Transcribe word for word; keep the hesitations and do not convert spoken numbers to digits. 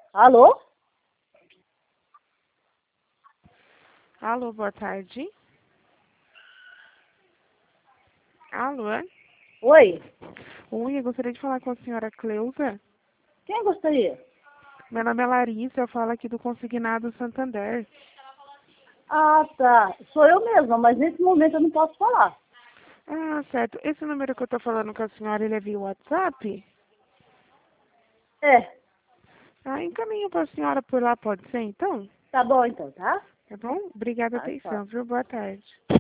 Alô? Alô, boa tarde. Alô? Oi? Oi, eu gostaria de falar com a senhora Cleusa. Quem gostaria? Meu nome é Larissa, eu falo aqui do Consignado Santander. Ah, tá. Sou eu mesma, mas nesse momento eu não posso falar. Ah, certo. Esse número que eu tô falando com a senhora, ele é via WhatsApp? É, Ah, encaminho pra senhora por lá, pode ser então? tá bom então, tá? Tá bom? Obrigada, Tá, tchau. atenção, viu? Boa tarde.